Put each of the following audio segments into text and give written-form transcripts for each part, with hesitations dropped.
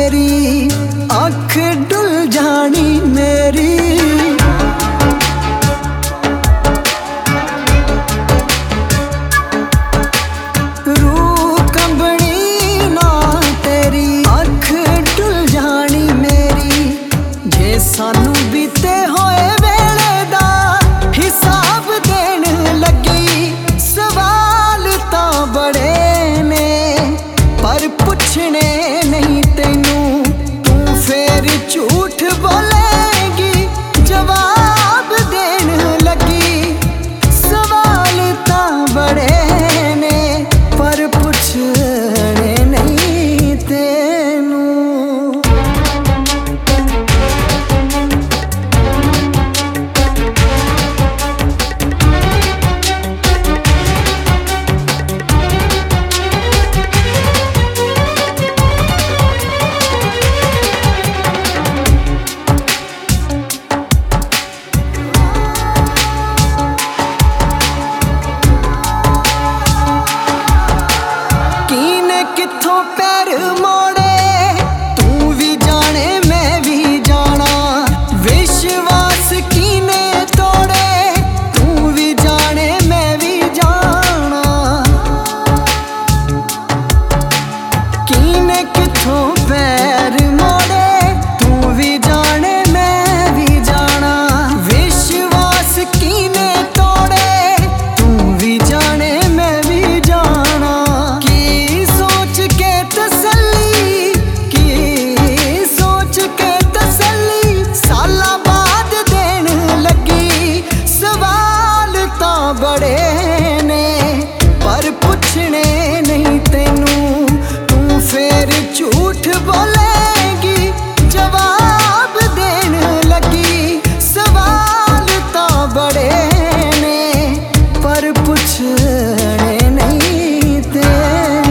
तेरी अख डुल जानी मेरी। रूह कंबनी ना तेरी अख डुल जानी मेरी। जे सानू बीते होए वेले दा हिसाब देन लगी। सवाल तां बड़े ने पर पुछने नहीं तेनू। तू फिर झूठ बोलेगी जवाब देन लगी। सवाल तां बड़े ने पर पुछने नहीं तेनू। किथों पैर मोड़े तू भी जाने मैं भी जाना। विश्वास कीने तोड़े तू भी जाने मैं भी जाना। कीने किथों पैर मोड़े तू भी जाने मैं भी जाना। विश्वास कीने तोड़े तू भी जाने मैं भी जाना। बड़े ने पर पुछने नहीं तेनू। तू फिर झूठ बोलेगी जवाब देन लगी। सवाल तां बड़े ने पर पुछने नहीं तेनू।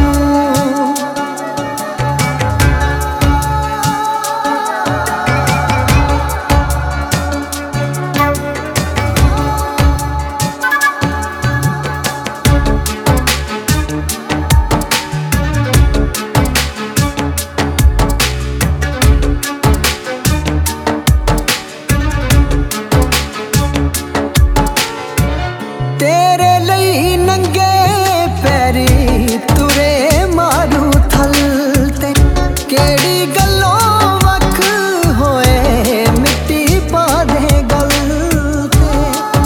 तेरे लई नंगे पैरी तुरे मारू थल ते। केड़ी गल्लों वख होए मिट्टी पा दे गल ते।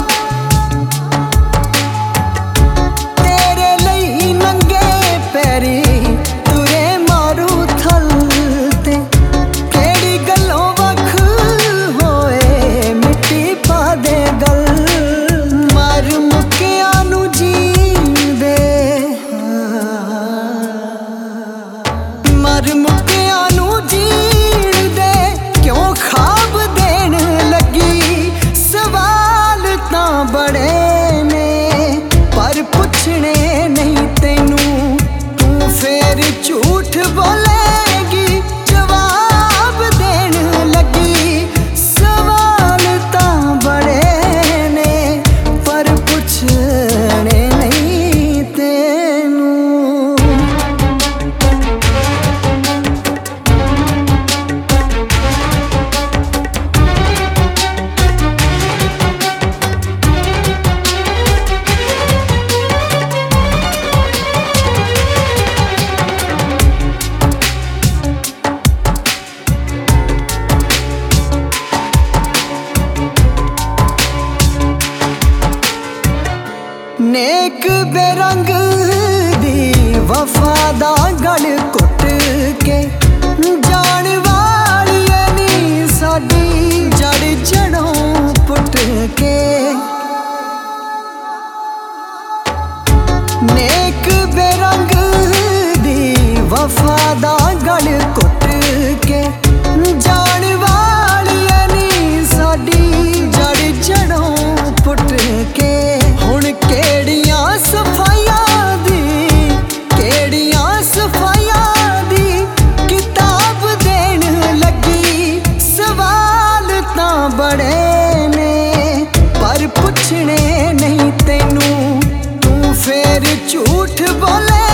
तेरे लई नंगे पैरी तुरे मारू थल ते। केड़ी गल्लों वख होए मिट्टी पा दे गल। मर मुक्किया नू जींदे मर मुक्किया नू जींदे क्यों ख्वाब देन लगी। सवाल तां बड़े ने पर पुछने नहीं तेनू। तू फिर झूठ बोलेगी जवाब देन लगी। सवाल तां बड़े ने पर पुछने नहीं तेनू। नेक बेरंग दी वफादा गल कुट के। जान वाली नी साडी जड़ जड़ों पुट के। नेक बेरंग दी वफादा गल कुट के। जान वाली नी साडी जड़ जड़ों पुट के। हुण केड़ियां सफाइयां दी किताब देन लगी। सवाल तां बड़े ने पर पुछने नहीं तेनू। तू फिर झूठ बोले